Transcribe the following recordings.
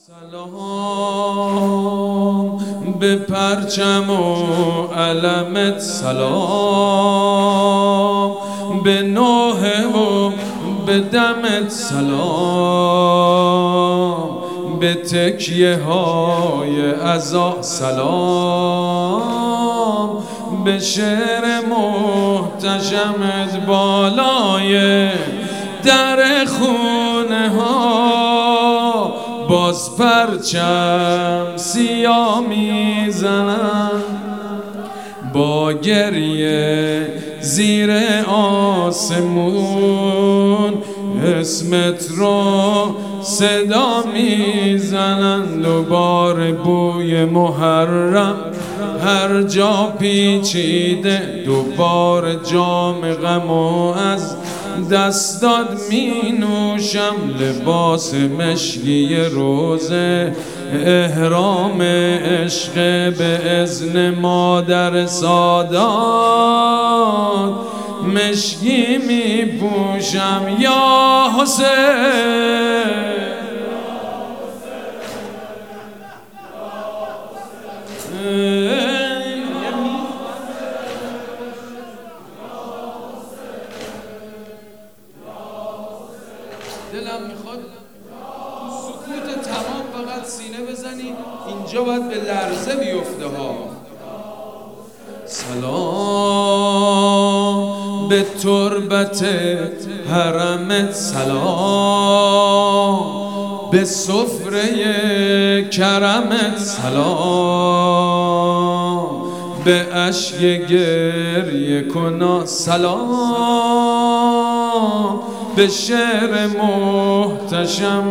سلام به پرچم و علمت، سلام به نوحه و به دمت، سلام به تکیه های عزا، سلام به شعر محتشمت بالای در خونه ها. باز پرچم سیاه میزنن با گریه زیر آسمون، اسمت رو صدا میزنن. دوباره بوی محرم هر جا پیچیده، دوباره جام غمو از دست داد می نوشم. لباس مشکی روزه احرام عشق به اذن مادر سادات، مشکی می پوشم یا حسین. دلم میخواد تو سکوت تمام فقط سینه بزنی، اینجا باید به لرزه بیفته ها. سلام به تربت حرمت، سلام به سفره کرمت، سلام به اشک گریه کنا، سلام به شعر محتشم.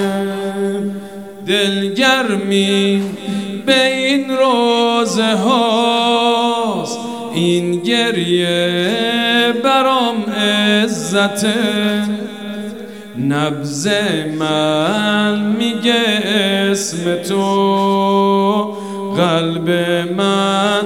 دلگرمی به این روزه هاست، این گریه برام عزته. نبض من میگه اسم تو، قلب من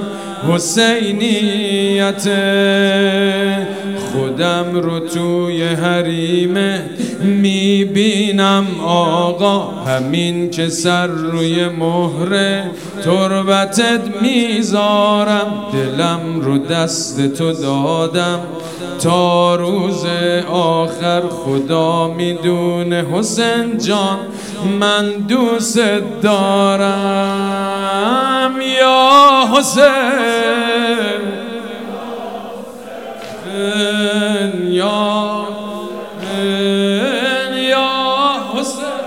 حسینیته. خودم رو توی حریمه میبینم آقا، همین که سر روی مهر تربتت میذارم. دلم رو دست تو دادم تا روز آخر، خدا میدونه حسین جان من دوست دارم یا حسین. یا حسین،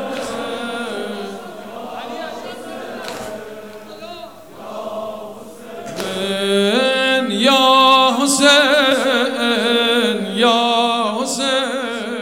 یا حسین، یا حسین.